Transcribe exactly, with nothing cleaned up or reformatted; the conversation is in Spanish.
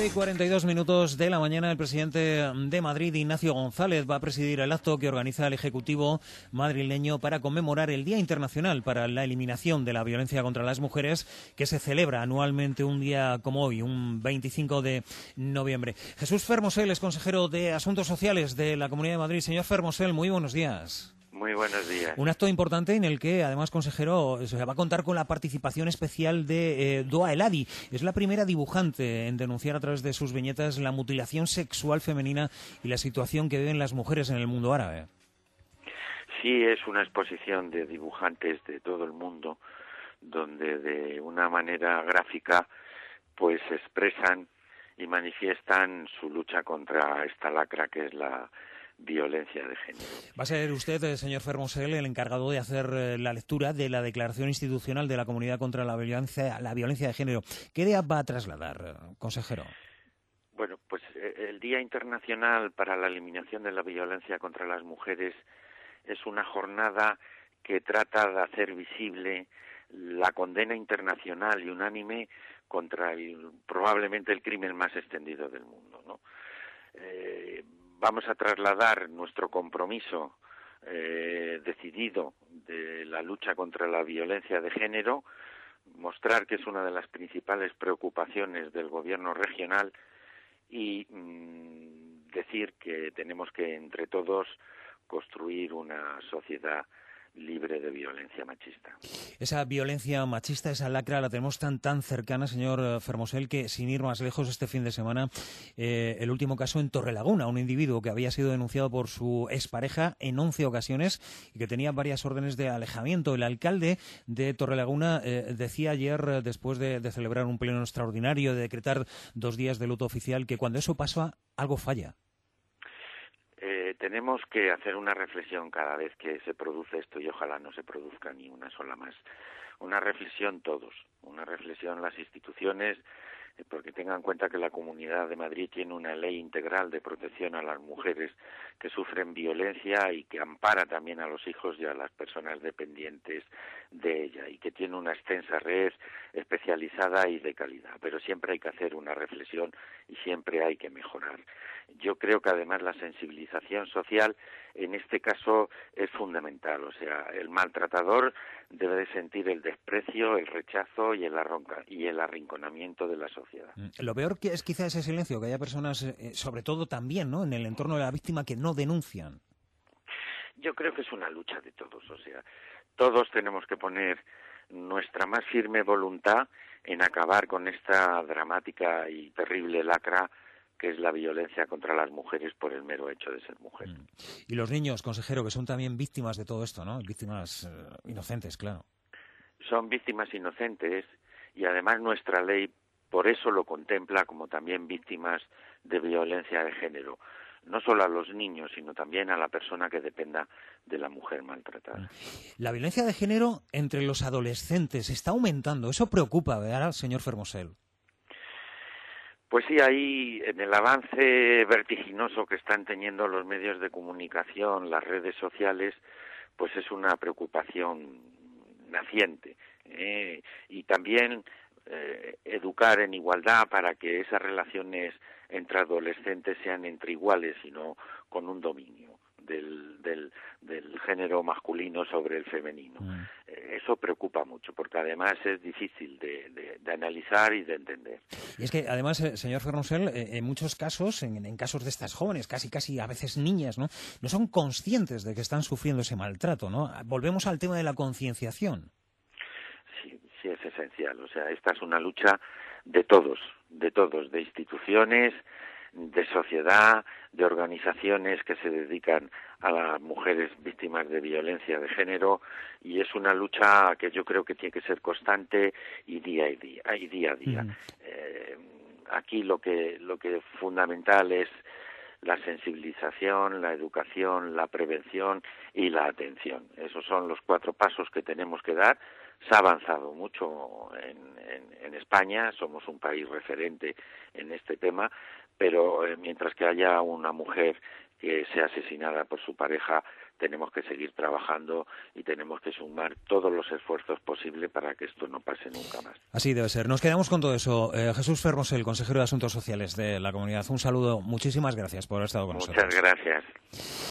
nueve y cuarenta y dos minutos de la mañana, el presidente de Madrid, Ignacio González, va a presidir el acto que organiza el Ejecutivo madrileño para conmemorar el Día Internacional para la Eliminación de la Violencia contra las Mujeres, que se celebra anualmente un día como hoy, un veinticinco de noviembre. Jesús Fermosel es consejero de Asuntos Sociales de la Comunidad de Madrid. Señor Fermosel, muy buenos días. Muy buenos días. Un acto importante en el que, además, consejero, se va a contar con la participación especial de eh, Doa Eladi. Es la primera dibujante en denunciar a través de sus viñetas la mutilación sexual femenina y la situación que viven las mujeres en el mundo árabe. Sí, es una exposición de dibujantes de todo el mundo, donde de una manera gráfica pues expresan y manifiestan su lucha contra esta lacra que es la violencia de género. Va a ser usted, señor Fermosel, el encargado de hacer eh, la lectura de la Declaración Institucional de la Comunidad contra la Violencia, la Violencia de Género. ¿Qué idea va a trasladar, consejero? Bueno, pues el Día Internacional para la Eliminación de la Violencia contra las Mujeres es una jornada que trata de hacer visible la condena internacional y unánime contra el, probablemente el crimen más extendido del mundo, ¿no? Eh, Vamos a trasladar nuestro compromiso eh, decidido de la lucha contra la violencia de género, mostrar que es una de las principales preocupaciones del gobierno regional y mmm, decir que tenemos que entre todos construir una sociedad libre de violencia machista. Esa violencia machista, esa lacra, la tenemos tan tan cercana, señor Fermosel, que sin ir más lejos, este fin de semana, eh, el último caso en Torrelaguna, un individuo que había sido denunciado por su expareja en once ocasiones y que tenía varias órdenes de alejamiento. El alcalde de Torrelaguna eh, decía ayer, después de, de celebrar un pleno extraordinario, de decretar dos días de luto oficial, que cuando eso pasa, algo falla. Eh, tenemos que hacer una reflexión cada vez que se produce esto y ojalá no se produzca ni una sola más. Una reflexión todos, una reflexión las instituciones, eh, porque tengan en cuenta que la Comunidad de Madrid tiene una ley integral de protección a las mujeres que sufren violencia y que ampara también a los hijos y a las personas dependientes de ella y que tiene una extensa red especializada y de calidad. Pero siempre hay que hacer una reflexión y siempre hay que mejorar. Yo creo que además la sensibilización social en este caso es fundamental, o sea, el maltratador debe de sentir el desprecio, el rechazo y el, arronca, y el arrinconamiento de la sociedad. Lo peor que es quizá ese silencio, que haya personas, eh, sobre todo también, ¿no?, en el entorno de la víctima, que no denuncian. Yo creo que es una lucha de todos, o sea, todos tenemos que poner nuestra más firme voluntad en acabar con esta dramática y terrible lacra que es la violencia contra las mujeres por el mero hecho de ser mujer. Y los niños, consejero, que son también víctimas de todo esto, ¿no? Víctimas eh, inocentes, claro. Son víctimas inocentes y además nuestra ley por eso lo contempla como también víctimas de violencia de género. No solo a los niños, sino también a la persona que dependa de la mujer maltratada. La violencia de género entre los adolescentes está aumentando. Eso preocupa, ¿verdad, señor Fermosel? Pues sí, ahí en el avance vertiginoso que están teniendo los medios de comunicación, las redes sociales, pues es una preocupación naciente. ¿eh? Y también eh, educar en igualdad para que esas relaciones entre adolescentes sean entre iguales y no con un dominio del, del, del género masculino sobre el femenino. Mm. Eh, eso preocupa mucho porque además es difícil de, de, de analizar y de entender. Y es que además, eh, señor Fermosel, eh, en muchos casos, en, en casos de estas jóvenes, casi casi a veces niñas, ¿no?, no son conscientes de que están sufriendo ese maltrato, ¿no? Volvemos al tema de la concienciación. Sí, sí es esencial. O sea, esta es una lucha de todos, de todos, de instituciones, de sociedad, de organizaciones que se dedican a las mujeres víctimas de violencia de género y es una lucha que yo creo que tiene que ser constante y día y día, y día a día. Mm. Eh, aquí lo que lo que es fundamental es la sensibilización, la educación, la prevención y la atención. Esos son los cuatro pasos que tenemos que dar. Se ha avanzado mucho en, en, en España, somos un país referente en este tema, pero eh, mientras que haya una mujer que sea asesinada por su pareja, tenemos que seguir trabajando y tenemos que sumar todos los esfuerzos posibles para que esto no pase nunca más. Así debe ser. Nos quedamos con todo eso. Eh, Jesús Fermosel, consejero de Asuntos Sociales de la Comunidad. Un saludo. Muchísimas gracias por haber estado con Muchas nosotros. Muchas gracias.